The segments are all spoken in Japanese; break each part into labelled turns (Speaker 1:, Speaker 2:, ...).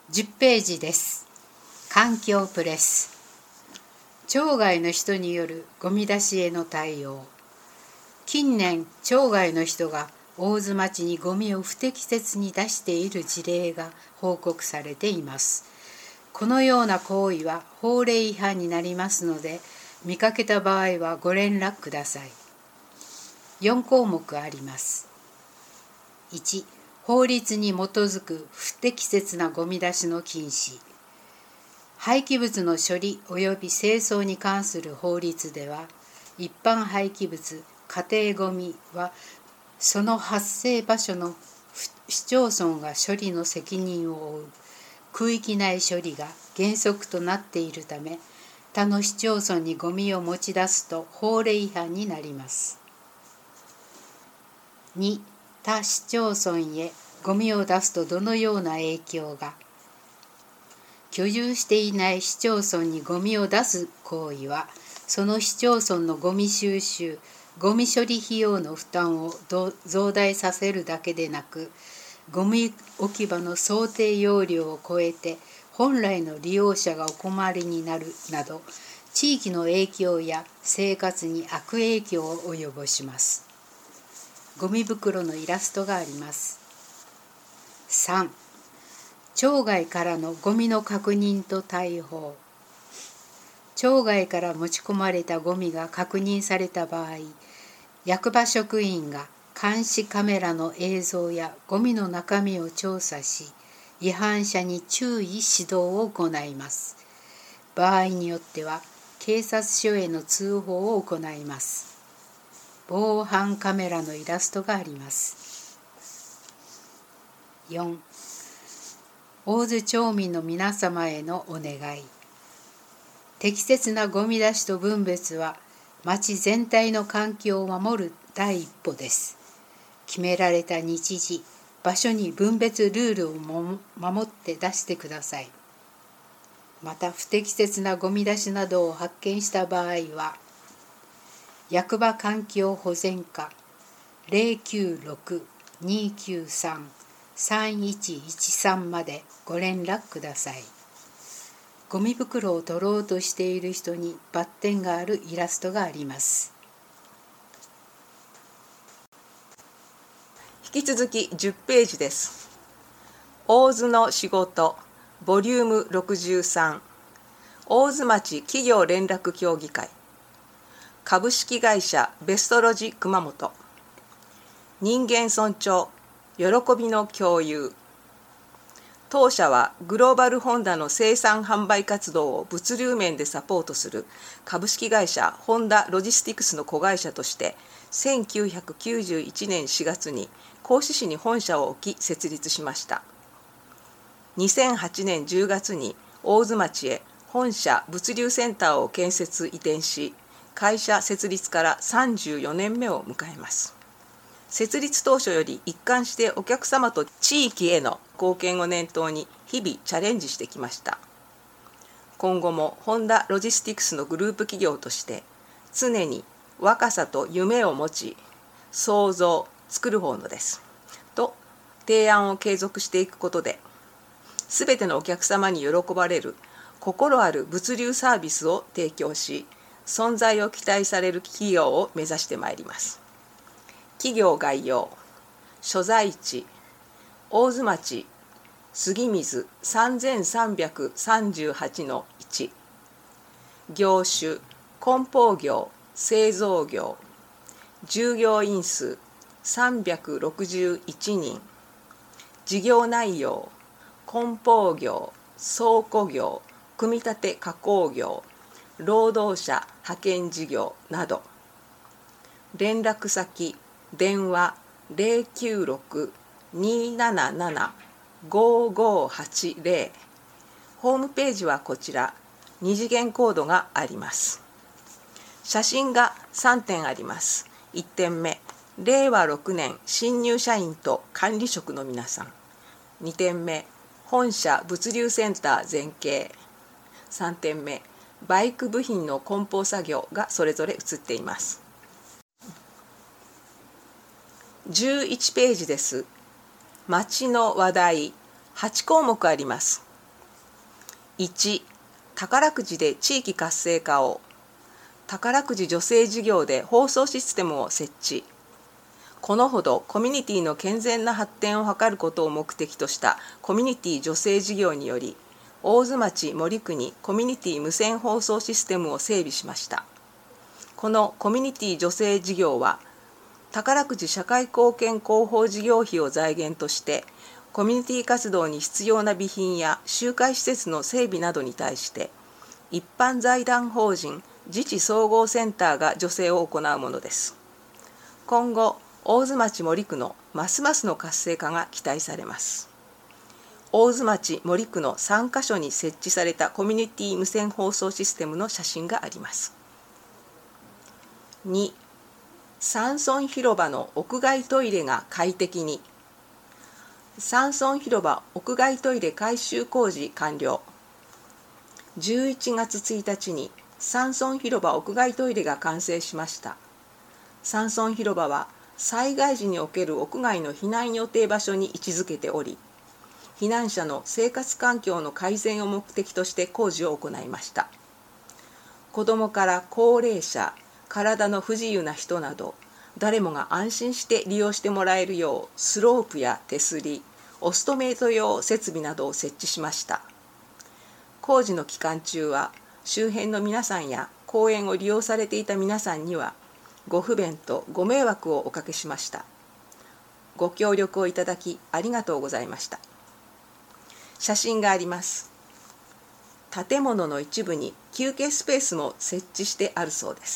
Speaker 1: 10ページです。環境プレス。町外の人によるゴミ出しへの対応。近年、町外の人が大津町にゴミを不適切に出している事例が報告されています。このような行為は法令違反になりますので、見かけた場合はご連絡ください。4項目あります。1、法律に基づく不適切なゴミ出しの禁止。廃棄物の処理及び清掃に関する法律では、一般廃棄物、家庭ゴミはその発生場所の市町村が処理の責任を負う区域内処理が原則となっているため、他の市町村にゴミを持ち出すと法令違反になります。2、他市町村へゴミを出すとどのような影響が。居住していない市町村にゴミを出す行為は、その市町村のゴミ収集、ゴミ処理費用の負担を増大させるだけでなく、ゴミ置き場の想定容量を超えて本来の利用者がお困りになるなど、地域の影響や生活に悪影響を及ぼします。ゴミ袋のイラストがあります。3、町外からのゴミの確認と対応。町外から持ち込まれたゴミが確認された場合、役場職員が監視カメラの映像やゴミの中身を調査し、違反者に注意指導を行います。場合によっては警察署への通報を行います。防犯カメラのイラストがあります。4、大津町民の皆様へのお願い。適切なゴミ出しと分別は、町全体の環境を守る第一歩です。決められた日時、場所に分別ルールを守って出してください。また、不適切なゴミ出しなどを発見した場合は、役場環境保全課 096-293-3113 までご連絡ください。ゴミ袋を取ろうとしている人にバッテンがあるイラストがあります。
Speaker 2: 引き続き10ページです。大津の仕事ボリューム63、大津町企業連絡協議会、株式会社ベストロジ熊本、人間尊重喜びの共有。当社はグローバルホンダの生産販売活動を物流面でサポートする株式会社ホンダロジスティクスの子会社として1991年4月に合志市に本社を置き設立しました。2008年10月に大津町へ本社物流センターを建設移転し、会社設立から34年目を迎えます。設立当初より一貫してお客様と地域への貢献を念頭に日々チャレンジしてきました。今後もホンダロジスティクスのグループ企業として常に若さと夢を持ち、創造、作る方のですと提案を継続していくことで、すべてのお客様に喜ばれる心ある物流サービスを提供し、存在を期待される企業を目指してまいります。企業概要。所在地大津町杉水 3338-1、 業種梱包業製造業、従業員数361人、事業内容梱包業、倉庫業、組み立て加工業、労働者派遣事業など。連絡先電話 096-277-5580。 ホームページはこちら。2次元コードがあります。写真が3点あります。1点目、令和6年新入社員と管理職の皆さん。2点目、本社物流センター全景。3点目、バイク部品の梱包作業がそれぞれ写っています。11ページです。町の話題8項目あります。 1、宝くじで地域活性化を。宝くじ助成事業で放送システムを設置。このほどコミュニティの健全な発展を図ることを目的としたコミュニティ助成事業により、大津町森区にコミュニティ無線放送システムを整備しました。このコミュニティ助成事業は、宝くじ社会貢献広報事業費を財源として、コミュニティ活動に必要な備品や集会施設の整備などに対して、一般財団法人自治総合センターが助成を行うものです。今後、大津町森区のますますの活性化が期待されます。大津町森区の3カ所に設置されたコミュニティ無線放送システムの写真があります。2、山村広場の屋外トイレが快適に。山村広場屋外トイレ改修工事完了。11月1日に山村広場屋外トイレが完成しました。山村広場は災害時における屋外の避難予定場所に位置づけており、避難者の生活環境の改善を目的として工事を行いました。子どもから高齢者、体の不自由な人など、誰もが安心して利用してもらえるよう、スロープや手すり、オストメイト用設備などを設置しました。工事の期間中は、周辺の皆さんや公園を利用されていた皆さんには、ご不便とご迷惑をおかけしました。ご協力をいただきありがとうございました。写真があります。建物の一部に休憩スペースも設置してあるそうです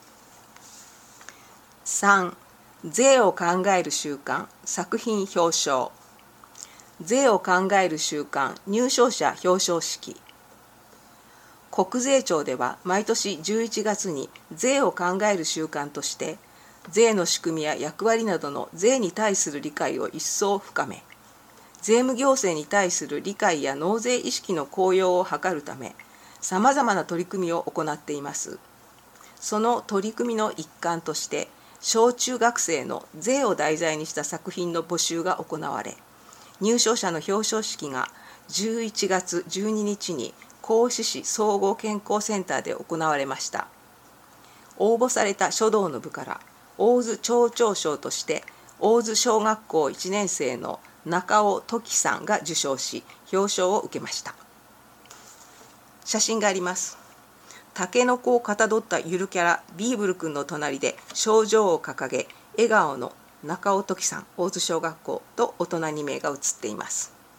Speaker 2: 。3、税を考える習慣作品表彰。税を考える習慣入賞者表彰式。国税庁では毎年11月に税を考える習慣として、税の仕組みや役割などの税に対する理解を一層深め、税務行政に対する理解や納税意識の向上を図るため、さまざまな取り組みを行っています。その取り組みの一環として、小中学生の税を題材にした作品の募集が行われ、入賞者の表彰式が11月12日に合志市総合健康センターで行われました。応募された書道の部から、大津町長賞として、大津小学校1年生の中尾時さんが受賞し、表彰を受けました。写真があります。タケノコをかたどったゆるキャラビーブル君の隣で賞状を掲げ、笑顔の中尾時さん、大津小学校と大人2名が写っています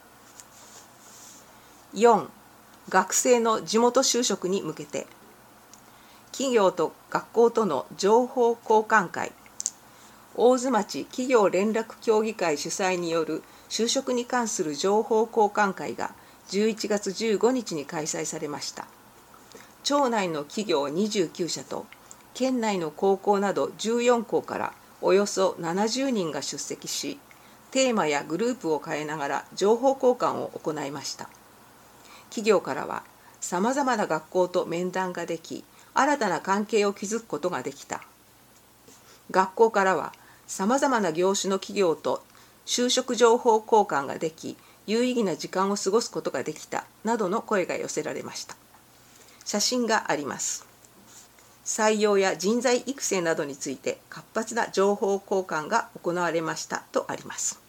Speaker 2: 。4、学生の地元就職に向けて。企業と学校との情報交換会。大津町企業連絡協議会主催による就職に関する情報交換会が11月15日に開催されました。町内の企業29社と県内の高校など14校からおよそ70人が出席し、テーマやグループを変えながら情報交換を行いました。企業からは、さまざまな学校と面談ができ、新たな関係を築くことができた。学校からは、さまざまな業種の企業と就職情報交換ができ、有意義な時間を過ごすことができた、などの声が寄せられました。写真があります。採用や人材育成などについて活発な情報交換が行われましたとあります。